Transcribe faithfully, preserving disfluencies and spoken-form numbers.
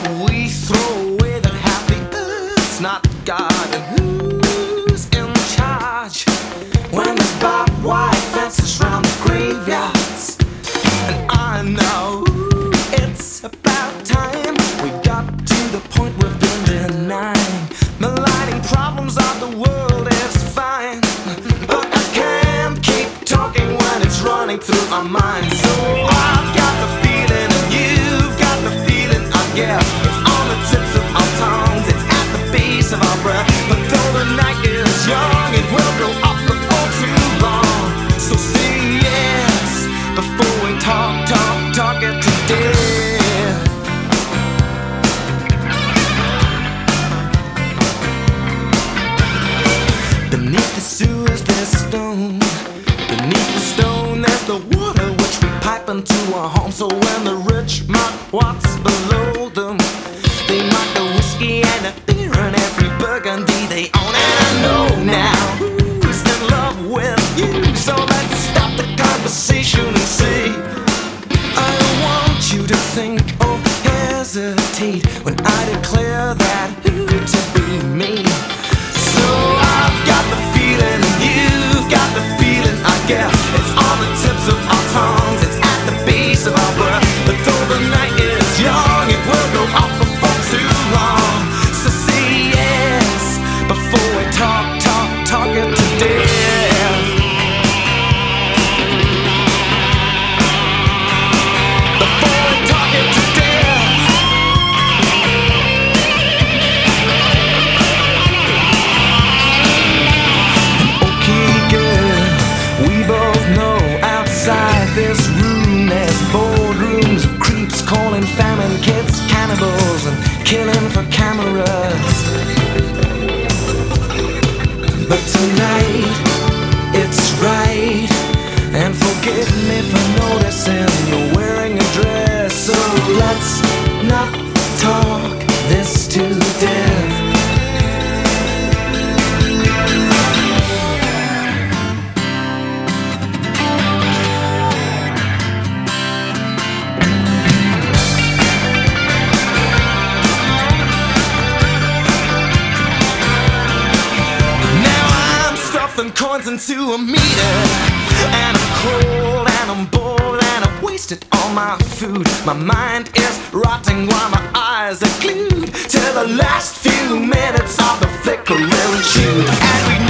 we throw away that half the earth's not God? And who's in charge when there's barbed wire fences round the graveyards? And I know it's about time we got to the point we've been denying. Maligning problems of the world is fine, but I can't keep talking when it's running through my mind. So I've got the feeling and you've got the feeling, I guess. It's on the tips of our tongues, it's at the base of our breath. But though the night is young, it will go up before too long. So say yes before we talk, talk, talk it to death. Beneath the sewers there's stone, beneath the stone there's the water which we pipe into our home. So when the rich mark what's below them, they mark the whiskey and the beer and every burgundy they own. And I know now who's in love with you, so let's stop the conversation and say, I want you to think or hesitate when I declare that who to be me. So I've got the feeling and you've got the feeling, I guess. It's on the tips of our tongues, it's at the base of our breath. But though the night is young, it will go up before too long. So say yes before we talk, talk, talk it to death. Before we talk it to death. Okay, girl, we both know outside this room there's boardrooms of creeps calling famine kids cannibals and killing for cameras. But tonight, it's right, and forgive me for noticing you're wearing a dress. So let's not talk this to death. Stuffing coins into a meter, and I'm cold and I'm bored and I've wasted all my food. My mind is rotting while my eyes are glued to the last few minutes of the flickering tune. And we